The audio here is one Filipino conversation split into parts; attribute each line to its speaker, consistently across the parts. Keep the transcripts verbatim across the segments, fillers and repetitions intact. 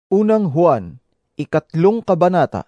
Speaker 1: Unang Juan, ikatlong kabanata.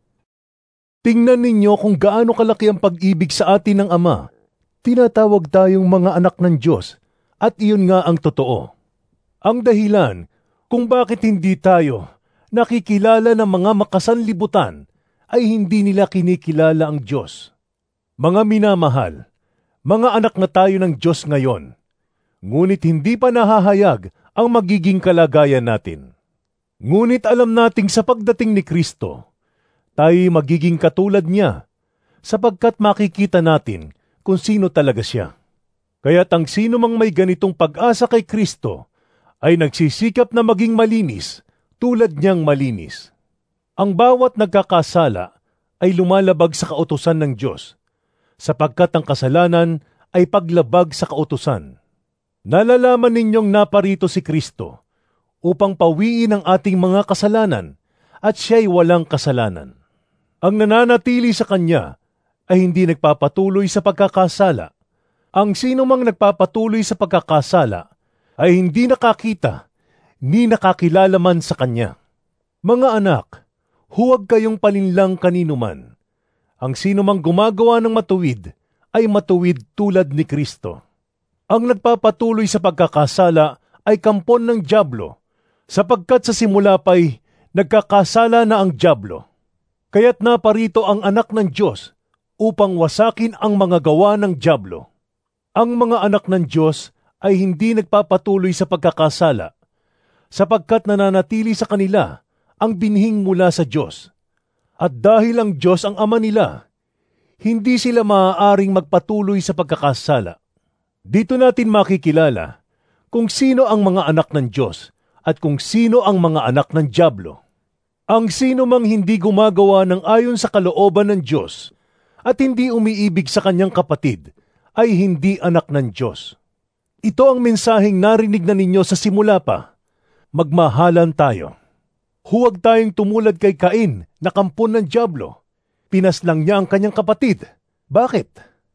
Speaker 2: Tingnan ninyo kung gaano kalaki ang pag-ibig sa atin ng Ama. Tinatawag tayong mga anak ng Diyos, at iyon nga ang totoo. Ang dahilan kung bakit hindi tayo nakikilala ng mga makasanlibutan ay hindi nila kinikilala ang Diyos. Mga minamahal, mga anak na tayo ng Diyos ngayon, ngunit hindi pa nahahayag ang magiging kalagayan natin. Ngunit alam nating sa pagdating ni Kristo, tayo'y magiging katulad niya, sapagkat makikita natin kung sino talaga siya. Kaya't ang sino mang may ganitong pag-asa kay Kristo ay nagsisikap na maging malinis tulad niyang malinis. Ang bawat nagkakasala ay lumalabag sa kautusan ng Diyos, sapagkat ang kasalanan ay paglabag sa kautusan. Nalalaman ninyong naparito si Kristo upang pawiin ang ating mga kasalanan, at siya'y walang kasalanan. Ang nananatili sa Kanya ay hindi nagpapatuloy sa pagkakasala. Ang sino mang nagpapatuloy sa pagkakasala ay hindi nakakita ni nakakilala man sa Kanya. Mga anak, huwag kayong palinlang kanino man. Ang sino mang gumagawa ng matuwid ay matuwid tulad ni Kristo. Ang nagpapatuloy sa pagkakasala ay kampon ng dyablo, sapagkat sa simula pa'y nagkakasala na ang dyablo. Kaya't naparito ang anak ng Diyos upang wasakin ang mga gawa ng dyablo. Ang mga anak ng Diyos ay hindi nagpapatuloy sa pagkakasala, sapagkat nananatili sa kanila ang binhing mula sa Diyos. At dahil ang Diyos ang ama nila, hindi sila maaaring magpatuloy sa pagkakasala. Dito natin makikilala kung sino ang mga anak ng Diyos at kung sino ang mga anak ng dyablo. Ang sino mang hindi gumagawa ng ayon sa kalooban ng Diyos at hindi umiibig sa kanyang kapatid ay hindi anak ng Diyos. Ito ang mensaheng narinig na ninyo sa simula pa. Magmahalan tayo. Huwag tayong tumulad kay Cain na kampon ng dyablo. Pinaslang niya ang kanyang kapatid. Bakit?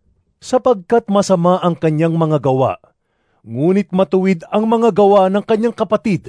Speaker 2: Sapagkat masama ang kanyang mga gawa, ngunit matuwid ang mga gawa ng kanyang kapatid.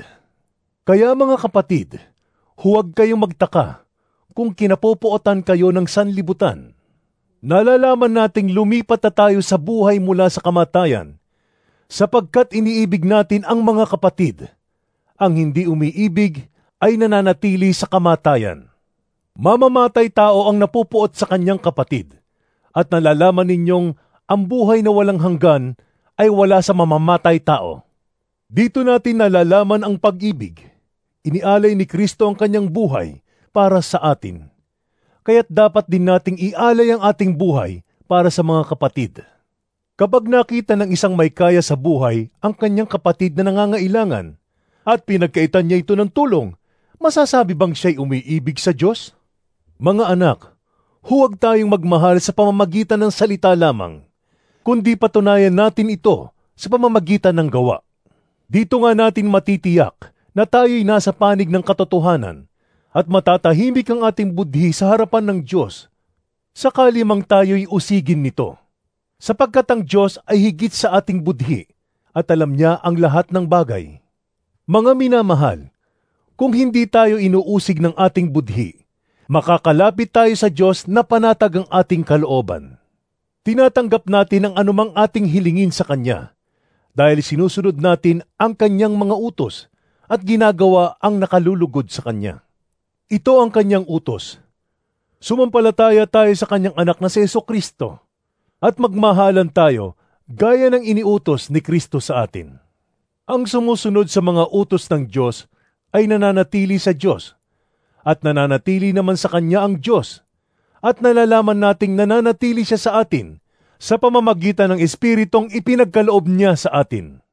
Speaker 2: Kaya mga kapatid, huwag kayong magtaka kung kinapopuotan kayo ng sanlibutan. Nalalaman nating lumipat na tayo sa buhay mula sa kamatayan, sapagkat iniibig natin ang mga kapatid. Ang hindi umiibig ay nananatili sa kamatayan. Mamamatay tao ang napupuot sa kanyang kapatid, at nalalaman ninyong ang buhay na walang hanggan ay wala sa mamamatay tao. Dito natin nalalaman ang pag-ibig. Inialay ni Kristo ang kanyang buhay para sa atin. Kaya't dapat din nating ialay ang ating buhay para sa mga kapatid. Kapag nakita ng isang may kaya sa buhay ang kanyang kapatid na nangangailangan at pinagkaitan niya ito ng tulong, masasabi bang siya'y umiibig sa Diyos? Mga anak, huwag tayong magmahal sa pamamagitan ng salita lamang, kundi patunayan natin ito sa pamamagitan ng gawa. Dito nga natin matitiyak na tayo'y nasa panig ng katotohanan at matatahimik ang ating budhi sa harapan ng Diyos, sakali mang tayo'y usigin nito. Sapagkat ang Diyos ay higit sa ating budhi at alam niya ang lahat ng bagay. Mga minamahal, kung hindi tayo inuusig ng ating budhi, makakalapit tayo sa Diyos na panatag ang ating kalooban. Tinatanggap natin ang anumang ating hilingin sa Kanya dahil sinusunod natin ang Kanyang mga utos at ginagawa ang nakalulugod sa Kanya. Ito ang Kanyang utos. Sumampalataya tayo sa Kanyang anak na si Jesucristo at magmahalan tayo gaya ng iniutos ni Kristo sa atin. Ang sumusunod sa mga utos ng Diyos ay nananatili sa Diyos at nananatili naman sa Kanya ang Diyos. At nalalaman nating nananatili siya sa atin sa pamamagitan ng Espiritong ipinagkaloob niya sa atin.